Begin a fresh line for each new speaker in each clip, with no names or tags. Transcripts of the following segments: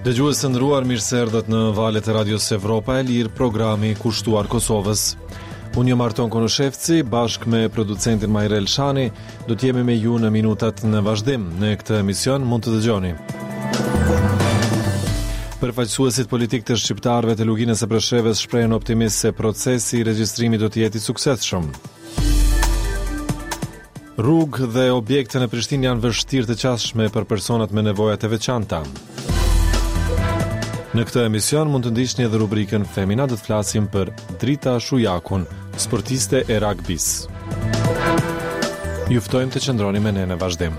Dëgjues të nderuar, mirë se erdhët në valët e Radios Evropa e Lirë, programi kushtuar Kosovës. Unë jam Arton Konoshevci, bashkë me producentin Majrel Shani, do t'jemi me ju në minutat në vazhdim. Në këtë emision mund të dëgjoni. Përfaqësuesit politik të shqiptarëve të Luginës së Preshevës shprehen optimist se procesi i regjistrimit do të jetë i suksesshëm. Rrugë dhe objekte në Prishtinë janë vështirë të qasshme për personat me nevojat e veçanta. Në këtë emision mund të ndiqni edhe rubrikën Femina, do të flasim për Drita Shujakun, sportiste e ragbis. Ju ftojmë të qëndroni me ne në vazhdim.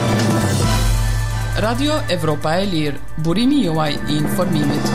Radio Evropa e Lirë, burimi juaj i informimit.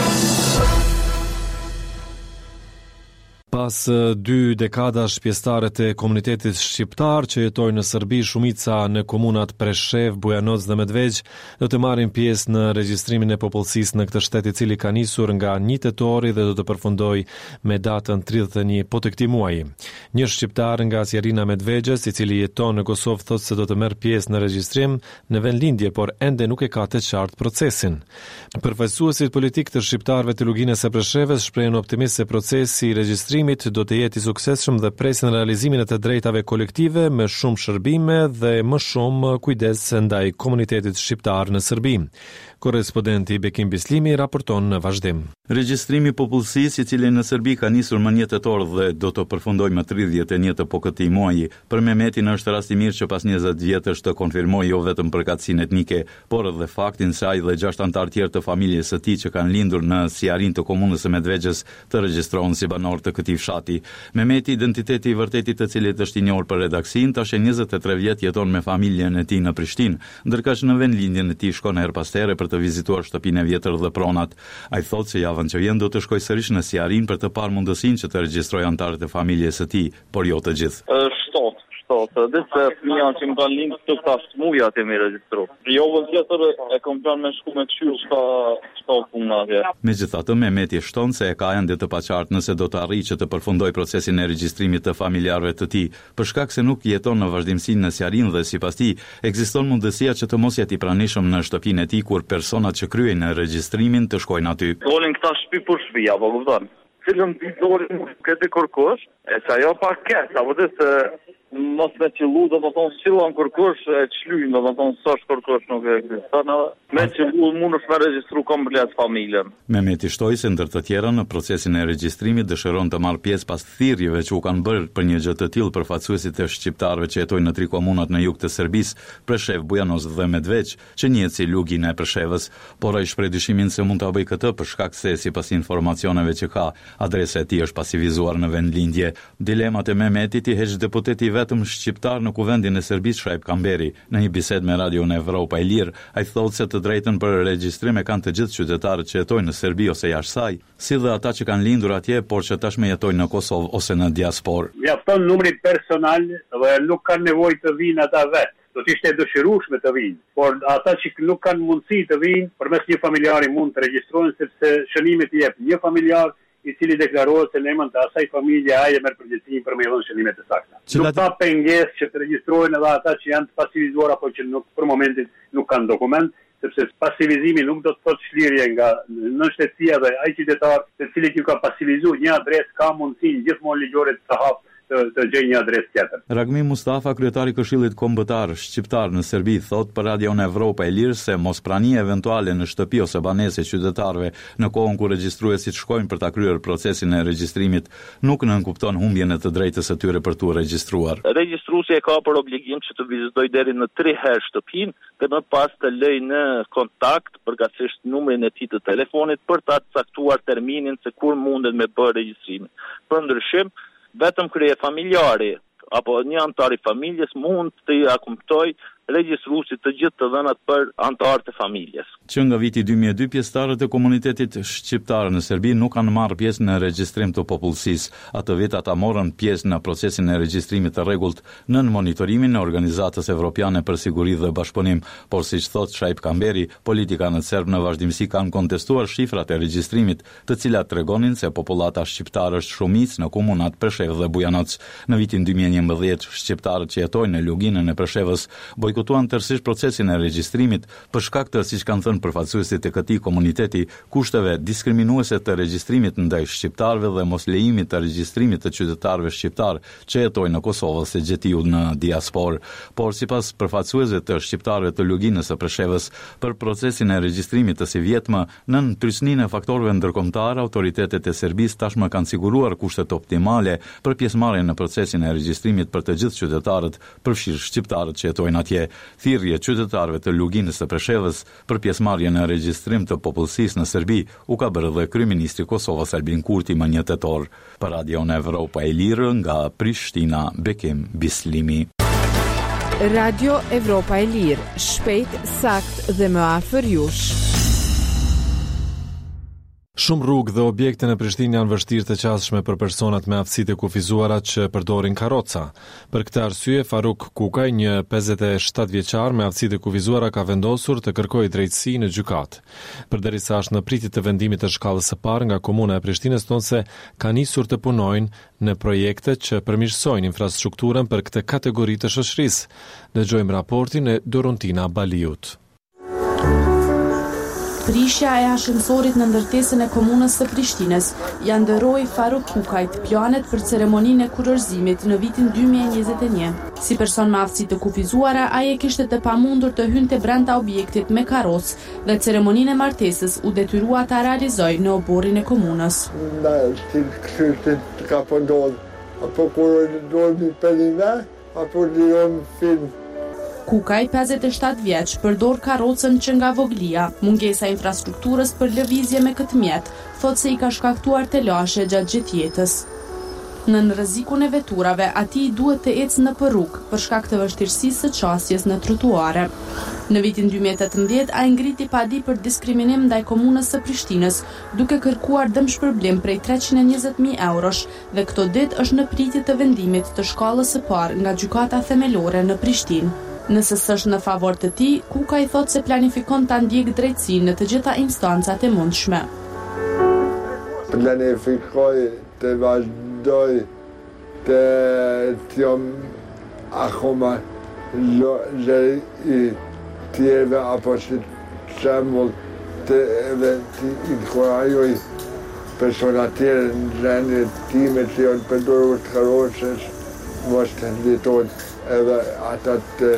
Pas 2 dekadash pjesëtarët e komunitetit shqiptar që jetojnë në Serbi, shumica në komunat Preshev, Bujanoc dhe Medvegjë do të marrin pjesë në regjistrimin e popullsisë në këtë shtet, i cili ka nisur nga 1 tetori dhe do të përfundojë me datën 31 të këtij muaji. Një shqiptar nga Zjarina Medvegjës, i cili jeton në Kosovë, thotë se do të merr pjesë në regjistrim në vendlindje, por ende nuk e ka të qartë procesin. Përfaqësuesit politik të shqiptarëve të Luginës së Preshevës shprehen optimist se procesi i regjistrimit do të jetë i suksesshëm dhe presin realizimin e të drejtave kolektive me shumë shërbime dhe më shumë kujdes ndaj komunitetit shqiptar në Serbi. Korrespondenti Bekim Bislimi raporton në vazhdim.
Regjistrimi i popullsisë, i cili në Serbi ka nisur më 1 tetor dhe do të përfundojë më 31 të këtij muaji, për Mehmetin është rasti i mirë që pas 20 vjetësh të konfirmojë jo vetëm përkatësinë etnike, por edhe faktin se ai dhe 6 anëtar tjerë të familjes së tij që kanë lindur në Zjarin të komunës së Medvegjës të regjistrohen si banor të këtij fshati. Mehmeti, identiteti i vërtetit të cilit është i njohur për redaksin, tash e 23 vjet jeton me familjen e tij në Prishtinë, ndërkaq në vendlindjen e tij shkon her pas here për të vizituar shtëpinë e vjetër dhe pronat. Ai thotë se javën që vjen do të shkojë sërish në Zjarin për të parë mundësinë që të regjistrojë anëtarët e familjes së tij, por jo të gjithë.
Dhe se fëmija që më kanë linë të kast muja të me registru. Jo vëzjetër e kom plan me shku me këshyrë shka puna atje.
Megjithatë, Mehmeti shton se e ka ende të paqartë nëse do të arrijë që të përfundoj procesin e regjistrimit të familjarëve të tij, për shkak se nuk jeton në vazhdimsi në Zjarin dhe sipas tij ekziston mundësia që të mos jetë i pranishëm në shtëpinë e tij kur personat që kryejnë regjistrimin të shkojnë aty.
Dolin këta shtëpi për shtëpi, apo kupton? Cilën dolin këtë kërkosh, e që ajo pa kesh, apo të se mos me qillu, do të thonë qillon kërkosh e qlyjnë, do të thonë së është kërkosh nuk e ekziston, me qillu mund është me regjistru komplet familjen.
Mehmeti shtoi se ndër të tjera në procesin e regjistrimit dëshiron të marrë pjesë pas thirrjeve që u kanë bërë për një gjë të tillë përfaqësuesit e shqiptarëve që jetojnë në 3 komunat në jug të Serbisë, Preshev, Bujanoc dhe Medvegjë, që njihet si Lugina e Preshevës, por ai shpreh dyshimin se mund ta bëjë këtë për shkak se sipas informacioneve që ka, adresa e tij është pasivizuar në vendlindje. Dilemat e Mehmetit i heq deputeti vetëm shqiptar në kuvendin e Serbisë Shaip Kamberi. Në një bisedë me Radio Evropa e Lirë, ai thotë se të drejtën për regjistrim e kanë të gjithë qytetarët që jetojnë në Serbi ose jashtë saj, si dhe ata që kanë lindur atje, por që tashmë jetojnë në Kosovë ose në diasporë.
Mjafton numri personal dhe nuk kanë nevojë të vinë ata vetë. Do të ishte dëshirueshme të vinë, por ata që nuk kanë mundësi të vinë, përmes një familjari mund të regjistrohen sepse shënimet i jep një familjar i cili deklarohet se në emër të asaj familje ai e merr përgjegjësinë për me dhënë shënime të sakta. Nuk ka pengesë që të regjistrohen edhe ata që janë të pasivizuar apo që nuk për momentin nuk kanë dokument, sepse pasivizimi nuk do të thotë shlirje nga nënshtetësia dhe ai qytetar i cili ju ka pasivizuar një adresë ka mundësinë gjithmonë ligjore të hapë të gjejë një adresë tjetër.
Ragmi Mustafa, kryetari i Këshillit Kombëtar Shqiptar në Serbi, thot për Radio Evropa e Lirë se mosprania eventuale në shtëpi ose banese qytetarëve në kohën kur regjistruesit shkojnë për ta kryer procesin e regjistrimit nuk nënkupton humbjen e të drejtës së tyre për tu regjistruar.
Regjistruesi e ka për obligim që të vizitojë deri në 3 herë shtëpinë, dhe më pas të lejë në kontakt përgatësisht numrin e tij të telefonit për ta caktuar terminin se kur mundet me bërë regjistrimin. Për ndryshim, vetëm krye familjari apo një antar i familjes mund të akumptoj regjistruesit të gjithë të dhënat për anëtarët e familjes.
Që nga viti 2002 pjesëtarët e komunitetit shqiptar në Serbi nuk kanë marrë pjesë në regjistrim të popullsisë. Atë vit ata morën pjesë në procesin e regjistrimit të rregullt nën monitorimin e Organizatës Evropiane për Siguri dhe Bashkëpunim, por siç thot Shaip Kamberi, politikanët serb në vazhdimsi kanë kontestuar shifrat e regjistrimit, të cilat tregonin se popullata shqiptare është shumicë në komunat Preshev dhe Bujanoc. Në vitin 2011 shqiptarët që jetojnë në Luginën e Preshevës ekzekutuan tërësisht procesin e regjistrimit për shkak të, siç kanë thënë përfaqësuesit e këtij komuniteti, kushteve diskriminuese të regjistrimit ndaj shqiptarëve dhe mos lejimit të regjistrimit të qytetarëve shqiptar që jetojnë në Kosovë ose gjetiu në diasporë. Por sipas përfaqësuesve të shqiptarëve të Luginës së Preshevës, për procesin e regjistrimit të si vjetmë, nën trysninë e faktorëve ndërkombëtar, autoritetet e Serbisë tashmë kanë siguruar kushtet optimale për pjesëmarrjen në procesin e regjistrimit për të gjithë qytetarët, përfshirë shqiptarët që jetojnë atje. Thirrje qytetarëve të Luginës së Preshevës për pjesëmarrje në regjistrim të popullsisë në Serbi u ka bërë dhe kryeministri i Kosovës Albin Kurti më 1 tetor. Për Radio Evropa e Lirë nga Prishtina, Bekim Bislimi.
Radio Evropa e Lirë, shpejt, sakt dhe më afër jush.
Shumë rrugë dhe objekte në Prishtinë janë vështirë të qasshme për personat me aftësitë e kufizuara që përdorin karroca. Për këtë arsye, Faruk Kukaj, një 57 vjeçar me aftësitë e kufizuara, ka vendosur të kërkojë drejtësi në gjykatë. Përderisa është në pritje të vendimit të shkallës së parë nga Komuna e Prishtinës, thonë se ka nisur të punojnë në projekte që përmirësojnë infrastrukturën për këtë kategori të shoqërisë. Dëgjojmë raportin e Dorontina Baliut.
Prishja e ashensorit në ndërtesën e komunës së Prishtinës ja nderoi Faruk Kukajt planet për ceremoninë e kurorëzimit në vitin 2021. Si person me aftësi të kufizuara, ai e kishte të pamundur të hynte brenda objektit me karrocë dhe ceremoninë e martesës u detyrua ta realizojë në oborrin e komunës.
Ka pëndodhë, apo kur dormi pelina, apo liron film.
Kukaj, 57 vjeç, përdor karrocën që nga voglia. Mungesa e infrastrukturës për lëvizje me këtë mjet, thotë se i ka shkaktuar telashe gjatë gjithë jetës. Në rrezikun e veturave, atij duhet të ecë në rrugë për shkak të vështirësisë së qasjes në trotuare. Në vitin 2018, ai ngriti padi për diskriminim ndaj komunës së Prishtinës, duke kërkuar dëmshpërblim prej 320.000 eurosh dhe këto ditë është në pritje të vendimit të shkallës së parë nga gjykata themelore në Prishtinë. Nëse s'është në favor të tij, Kukaj thotë se planifikon ta ndjekë drejtësinë në të gjitha instancat e mundshme.
Planifikoj të vazhdoj të jam akoma lojë i tjerëve apo që shembull të inkurajoj persona tjerë në rendit time që janë përdorur të karrocës, mos të nditojnë edhe ata të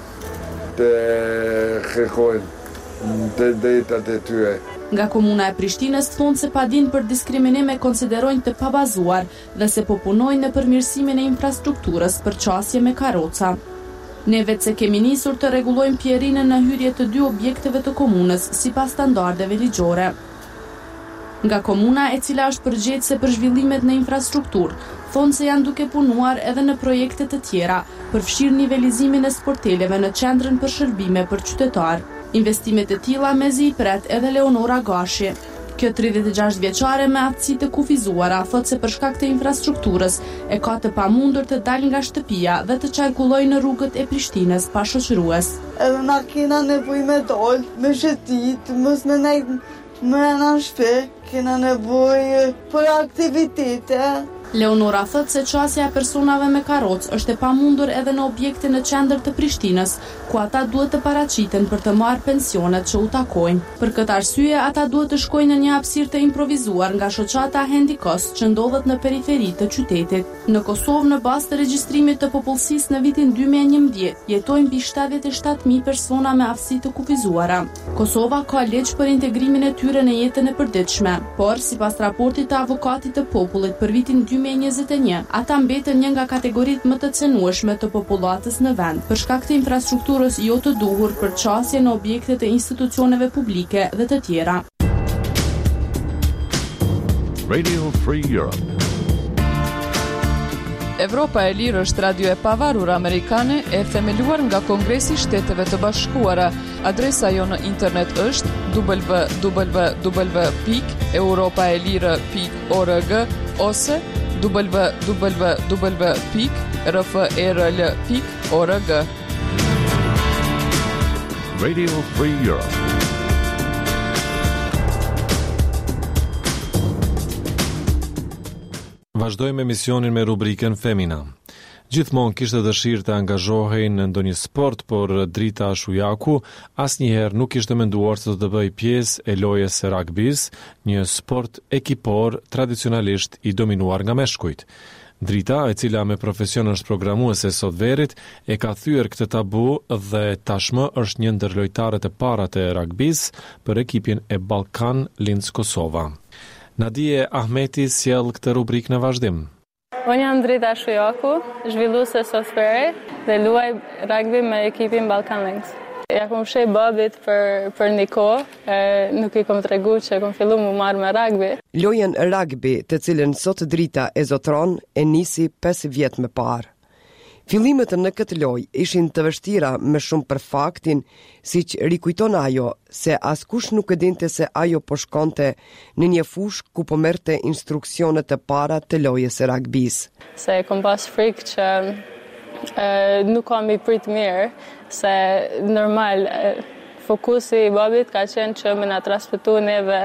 kërkojnë të drejtat e tyre.
Nga Komuna e Prishtinës thonë se padin për diskriminim e konsiderojnë të pabazuar dhe se po punojnë në përmirësimin e infrastrukturës për qasje me karroca. Ne vetë se kemi nisur të rregullojmë pjerinën në hyrje të 2 objekteve të komunës sipas standardeve ligjore. Nga komuna e cila është përgjegjëse për zhvillimet në infrastrukturë, thonë se janë duke punuar edhe në projekte të tjera, përfshirë nivelizimin e sporteleve në qendrën për shërbime për qytetar. Investimet e tilla mezi i pret edhe Leonora Gashi. Kjo 36 vjeçare me aftësi të kufizuara thotë se për shkak të infrastrukturës e ka të pamundur të dalë nga shtëpia dhe të qarkullojë në rrugët e Prishtinës pa shoqërues.
Edhe na kena nevojë me dal, me shëtit, mos me nejt në shtëpi, kena nevojë për aktivitete.
Leonora thotë se qasja e personave me karrocë është e pamundur edhe në objekte në qendër të Prishtinës, ku ata duhet të paraqiten për të marrë pensionet që u takojnë. Për këtë arsye, ata duhet të shkojnë në një hapësirë të improvisuar nga shoqata Hendikos që ndodhet në periferi të qytetit. Në Kosovë, në bazë të regjistrimit të popullsisë në vitin 2011, jetojnë mbi 77.000 persona me aftësi të kufizuara. Kosova ka ligj për integrimin e tyre në jetën e përditshme, por sipas raportit të avokatit të popullit për vitin 2021, ata mbetën një nga kategoritë më të cenueshme të popullatës në vend, për shkak të infrastrukturës jo të duhur për qasje në objekte të institucioneve publike dhe të tjera.
Radio Free Europe.
Evropa e Lirë është radio e pavarur amerikane e themeluar nga Kongresi i Shteteve të Bashkuara. Adresa jo në internet është www.europaelire.org ose www.rfrl.org.
Radio Free Europe.
Vazhdojmë emisionin me rubrikën Femina. Gjithmonë kishte dëshirë të angazhohej në ndonjë sport, por Drita Shujaku asnjëherë nuk kishte menduar se do të bëj pjesë e lojës së ragbis, një sport ekipor tradicionalisht i dominuar nga meshkujt. Drita, e cila me profesion është programuese e softverit, e ka thyer këtë tabu dhe tashmë është një ndër lojtarët e para të ragbis për ekipin e Ballkan Linz Kosova. Nadije Ahmeti sjell këtë rubrikë në vazhdim.
Unë jam Drita Shujaku, zhvilluese softverit dhe luaj rugby me ekipin Ballkan Linz. Ja kom shej babit për një kohë, nuk i kom tregu që kom fillu mu marrë me rugby.
Lojën rugby, të cilën sot Drita e zotron, e nisi 5 vjet më parë. Fillimet në këtë lojë ishin të vështira me shumë për faktin, siç rikujton ajo, se askush nuk e dinte se ajo po shkonte në një fush ku po merrte instruksionet e para të lojës së ragbis.
Se kom pas frikë që nuk kam i prit mirë, se normal fokusi i babit ka qenë që me na transmetu neve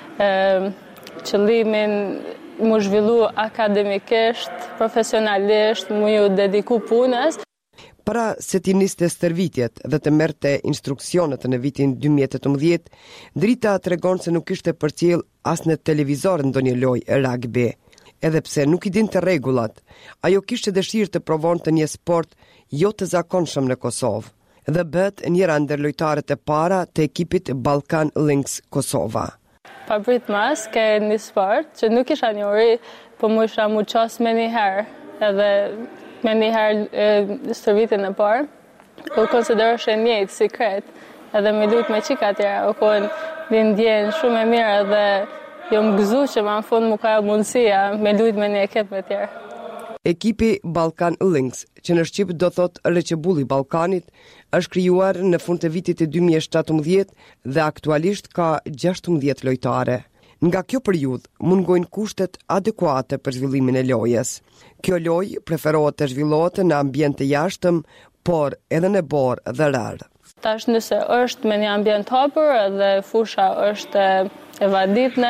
qëllimin mu zhvillu akademikisht, profesionalisht, mu ju dediku punës.
Para se t'i niste stërvitjet dhe të merrte instruksionet në vitin 2018, Drita tregon se nuk ishte përcjell as në televizor ndonjë lojë rugby. Edhe pse nuk i dinte rregullat, ajo kishte dëshirë të provonte një sport jo të zakonshëm në Kosovë dhe bëhet njëra ndër lojtarët e para të ekipit Ballkan Linz Kosova.
Pa prit mas, ke një sport që nuk isha njëri, po mu isha mu qas me njëherë, edhe me njëherë stërvitin e parë, u konsideroshe njëjtë sikret, edhe me lujt me qika tjera, u konë dhe ndjenë shumë e mirë, edhe jo më gëzu që ma në fund mu ka mundësia me lujt me një ekip me tjera.
Ekipi Ballkan Linz, që në Shqip do thot Rëqebulli Ballkanit, është krijuar në fund të vitit e 2017 dhe aktualisht ka 16 lojtare. Nga kjo periudhë mungojnë kushtet adekuate për zhvillimin e lojës. Kjo lojë preferohet të zhvillohet në ambient të jashtëm, por edhe në borë dhe rarë.
Tash nëse është me një ambient hapur dhe fusha është e vaditne,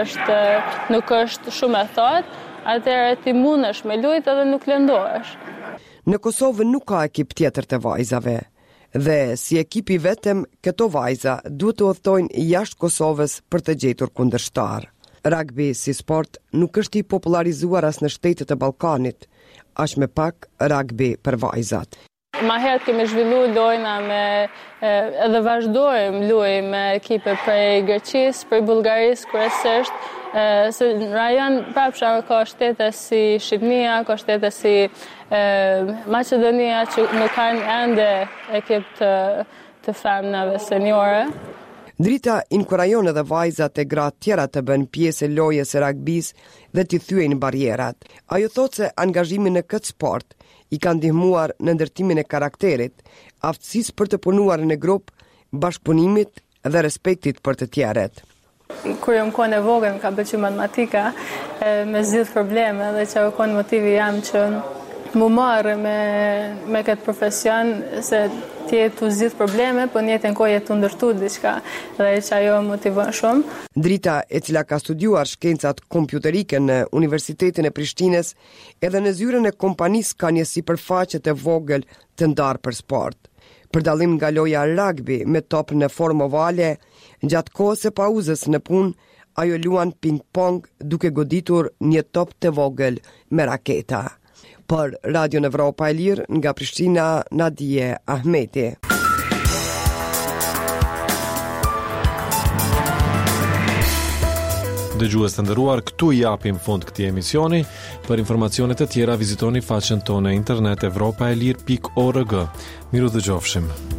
nuk është shumë e thotë, atëherë ti mundesh me lujt edhe nuk lëndohesh.
Në Kosovë nuk ka ekip tjetër të vajzave, dhe si ekipi vetëm, këto vajza duhet të udhtojnë jashtë Kosovës për të gjetur kundërshtar. Rugby si sport nuk është i popularizuar as në shtetet e Ballkanit, aq më pak rugby për vajzat.
Ma herët kemi zhvillu lojna edhe vazhdojmë luaj me ekipe prej Greqisë, prej Bullgarisë kryesisht, se në rajon prapsha ka shtete si Shqipnia, ka shtete si Maqedonia që nuk kanë ende ekip të femnave seniore.
Drita inkurajon edhe vajzat e gratë tjera të bëjnë pjesë e lojës së ragbis dhe t'i thyejnë barierat. Ajo thotë se angazhimi në këtë sport i ka ndihmuar në ndërtimin e karakterit, aftësisë për të punuar në grup, bashkëpunimit dhe respektit për të tjerët.
Kur jam kohën e vogël më ka pëlqyer matematika, me zgjidh probleme dhe që kohën motivi jam që mu marrë me këtë profesion se ti të zgjidh probleme, po në jetën kohë të ndërtu diçka dhe që ajo motivon shumë.
Drita, e cila ka studiuar shkencat kompjuterike në Universitetin e Prishtinës, edhe në zyrën e kompanisë ka një sipërfaqe të vogël të ndarë për sport. Për dallim nga loja rugby me top në formë ovale, gjatë kohës së pauzës në punë, ajo luan ping-pong duke goditur një top të vogël me raketa. Për Radio Evropa e Lirë, nga Prishtina, Nadije Ahmeti.
Dëgjues të nderuar, këtu i japim fund këtij emisioni. Për informacione të tjera vizitoni faqen tonë e internet evropaelir.org. Miru dëgjofshim.